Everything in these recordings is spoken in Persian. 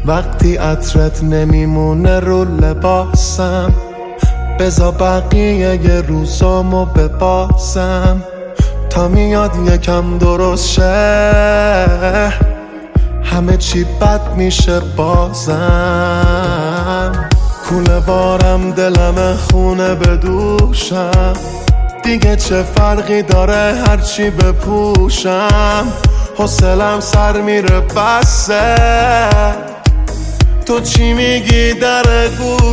وقتی عطرت نمیمونه رو لباسم، بذار بقیه یه روزامو ببازم تا میاد یکم درست شه، همه چی بد میشه بازم. کوله بارم دلم خونه به دوشم، دیگه چه فرقی داره هرچی بپوشم، حوصلم سر میره بسه، تو چی میگی در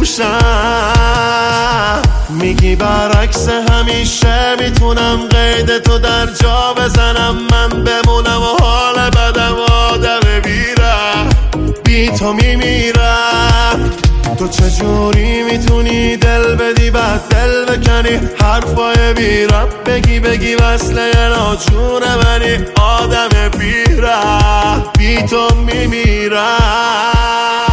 گوشم؟ میگی برعکس همیشه میتونم قید تو در جا بزنم، من بمونم و حال بدم آدم بیرم، بی تو میمیرم. تو چجوری میتونی دل بدی بعد دل بکنی، حرفای بیرم بگی وصله ناچونه منی، آدم بیرم بی تو میمیرم.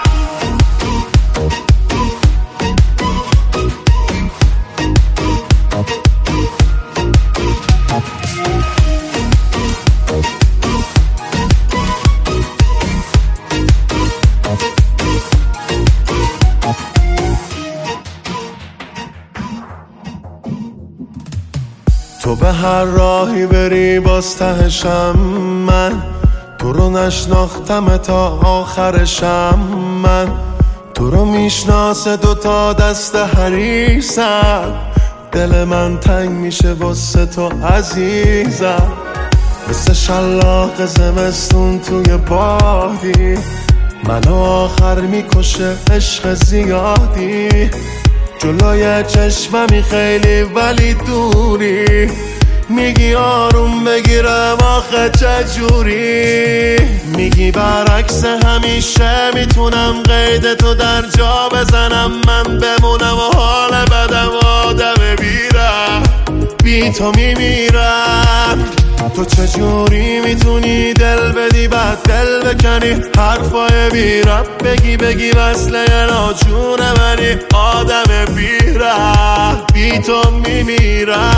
تو به هر راهی بری باز تهشم من، تو رو نشناختم تا آخرشم من، تو رو میشناسه دوتا دست حریصم، دل من تنگ میشه واسه تو عزیزم، مثل شلاق زمستون توی بادی، منو آخر میکشه عشق زیادی، جلوی چشممی خیلی ولی دوری، میگی آروم بگیرم آخه چجوری؟ میگی برعکس همیشه میتونم قید تو در جا بزنم، من بمونم و حال بدم آدم بیرم، بی تو میمیرم. تو چجوری میتونی دل بدی بعد دل بکنی، حرفای بیرم بگی وصله ناچونه منی، آدم بیرم بی تو میمیرم.